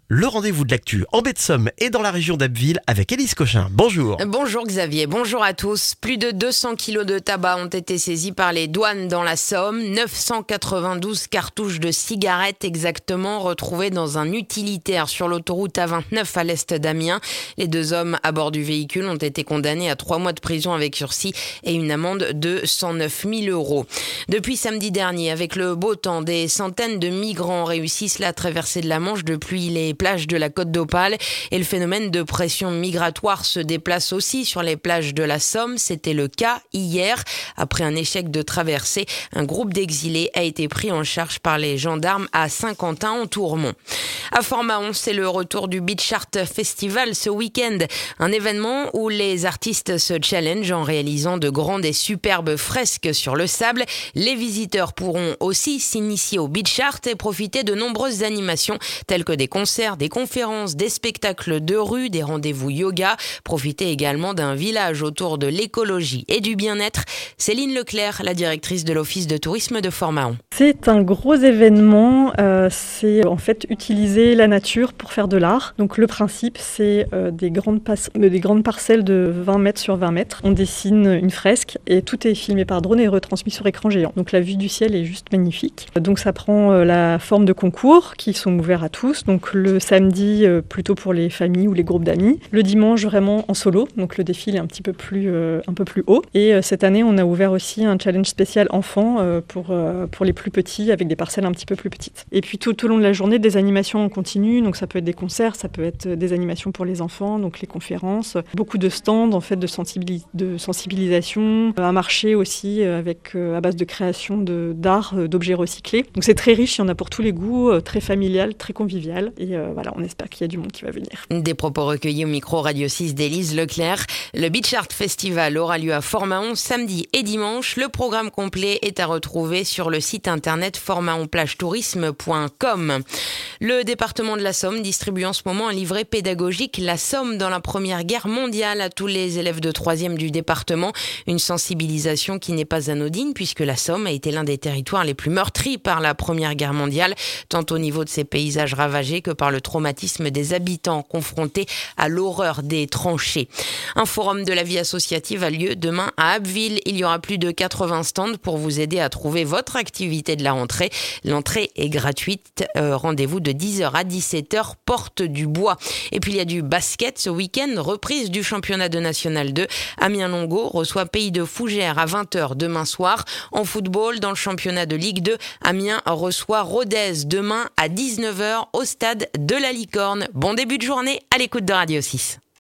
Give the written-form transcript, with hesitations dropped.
Le rendez-vous de l'actu en baie de Somme et dans la région d'Abbeville avec Élise Cochin. Bonjour. Bonjour Xavier, bonjour à tous. Plus de 200 kilos de tabac ont été saisis par les douanes dans la Somme. 992 cartouches de cigarettes exactement retrouvées dans un utilitaire sur l'autoroute A29 à l'est d'Amiens. Les deux hommes à bord du véhicule ont été condamnés à 3 mois de prison avec sursis et une amende de 109 000 €. Depuis samedi dernier, avec le beau temps, des centaines de migrants réussissent la traversée de la Manche depuis les plages de la Côte d'Opale et le phénomène de pression migratoire se déplace aussi sur les plages de la Somme. C'était le cas hier. Après un échec de traversée, un groupe d'exilés a été pris en charge par les gendarmes à Saint-Quentin en Tourmont. À Fort-Mahon, c'est le retour du Beach Art Festival ce week-end. Un événement où les artistes se challengent en réalisant de grandes et superbes fresques sur le sable. Les visiteurs pourront aussi s'initier au Beach Art et profiter de nombreuses animations telles que des concerts, des conférences, des spectacles de rue, des rendez-vous yoga. Profitez également d'un village autour de l'écologie et du bien-être. Céline Leclerc, la directrice de l'Office de tourisme de Fort-Mahon. C'est un gros événement, c'est en fait utiliser la nature pour faire de l'art. Donc le principe, c'est des grandes parcelles de 20 mètres sur 20 mètres. On dessine une fresque et tout est filmé par drone et retransmis sur écran géant. Donc la vue du ciel est juste magnifique. Donc ça prend la forme de concours qui sont ouverts à tous. Donc le samedi, plutôt pour les familles ou les groupes d'amis. Le dimanche, vraiment en solo. Donc le défilé est un peu plus haut. Et cette année, on a ouvert aussi un challenge spécial enfant pour les plus petits avec des parcelles un petit peu plus petites. Et puis tout au long de la journée, des animations en continu. Donc ça peut être des concerts, ça peut être des animations pour les enfants, donc les conférences. Beaucoup de stands en fait de sensibilisation. Un marché aussi avec à base de création d'art, d'objets recyclés. Donc c'est très riche, il y en a pour tous les goûts, très familial, très convivial. Et voilà, on espère qu'il y a du monde qui va venir. Des propos recueillis au micro Radio 6 d'Élise Leclerc. Le Beach Art Festival aura lieu à Fort-Mahon samedi et dimanche. Le programme complet est à retrouver sur le site internet fortmahonplagetourisme.com. Le département de la Somme distribue en ce moment un livret pédagogique La Somme dans la Première Guerre mondiale à tous les élèves de 3e du département. Une sensibilisation qui n'est pas anodine puisque la Somme a été l'un des territoires les plus meurtris par la Première Guerre mondiale, tant au niveau de ses paysages ravagés que par le traumatisme des habitants confrontés à l'horreur des tranchées. Un forum de la vie associative a lieu demain à Abbeville. Il y aura plus de 80 stands pour vous aider à trouver votre activité de la rentrée. L'entrée est gratuite. Rendez-vous de 10h à 17h, porte du Bois. Et puis il y a du basket ce week-end, reprise du championnat de National 2. Amiens-Longo reçoit Pays de Fougères à 20h demain soir. En football, dans le championnat de Ligue 2, Amiens reçoit Rodez demain à 19h au stade de la Licorne. Bon début de journée à l'écoute de Radio 6.